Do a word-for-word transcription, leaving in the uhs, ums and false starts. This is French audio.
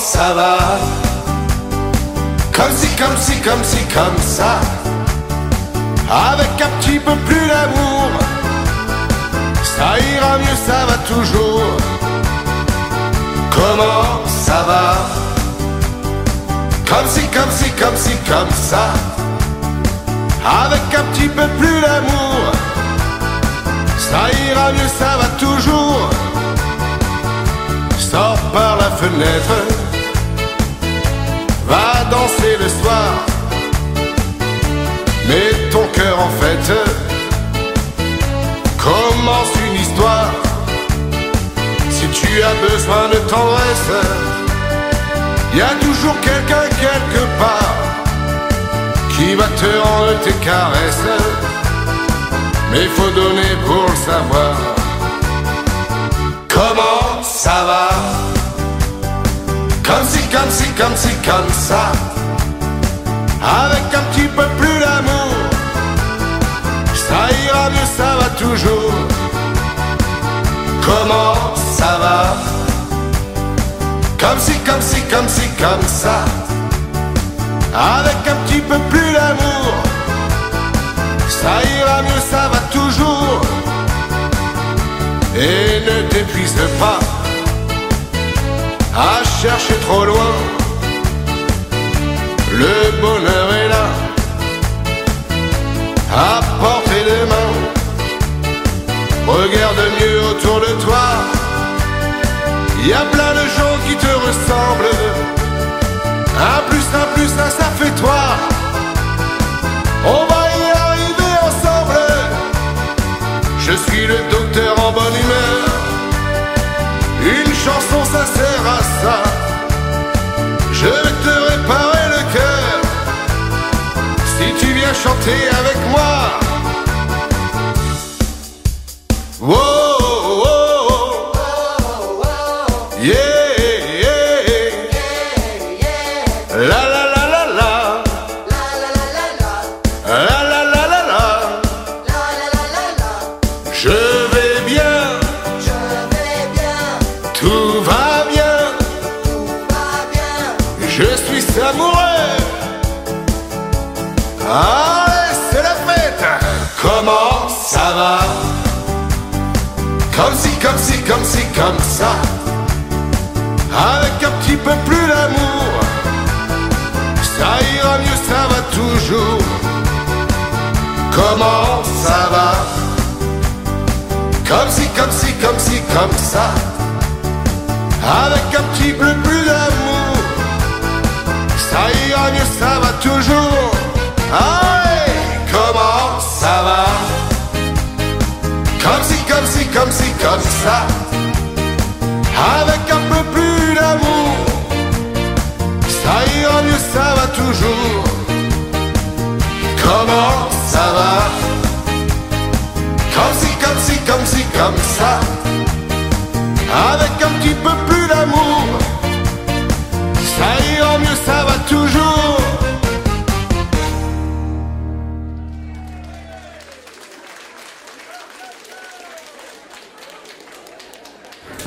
ça va? Comme si, comme si, comme si, comme ça. Avec un petit peu plus d'amour, ça ira mieux, ça va toujours. Comment ça va? Comme si, comme si, comme si, comme ça. Avec un petit peu plus d'amour, ça ira mieux, ça va toujours. Sors par la fenêtre, va danser le soir. Mets ton cœur en fête, commence une histoire. Si tu as besoin de tendresse, y a toujours quelqu'un quelque part qui va te rendre tes caresses. Mais il faut donner pour le savoir. Comment ça va? Comme si, comme si, comme si, comme ça. Avec un petit peu plus d'amour, ça ira mieux, ça va toujours. Comment ça va? Comme si, comme si, comme si, comme ça. Avec un petit peu plus d'amour, ça ira mieux, ça va toujours. Et ne t'épuise pas à chercher trop loin. Le bonheur est là, à portée de main. Regarde mieux autour de toi, y a plein de gens qui te ressemblent. Un plus un plus un, ça fait toi. On va y arriver ensemble. Je suis le docteur en bonne humeur. Une chanson, ça sert à ça. Je vais te réparer le cœur si tu viens chanter avec moi. Wow, wow, yeah, yeah, la la la la la, la la la la la, je vais bien, tout va bien, je suis amoureux. Allez, c'est la fête. Comment ça va? Comme si, comme si, comme si, comme ça. Avec un petit peu plus d'amour, ça ira mieux, ça va toujours. Comment ça va? Comme si, comme si, comme si, comme ça. Avec un petit peu plus d'amour, ça ira mieux, ça va toujours. Allez, comment ça va? Comme si, comme si, comme si, comme ça. Avec un peu plus d'amour, ça ira mieux, ça va toujours. Comment ça va? Comme si, comme si, comme si, comme ça. Avec un petit peu plus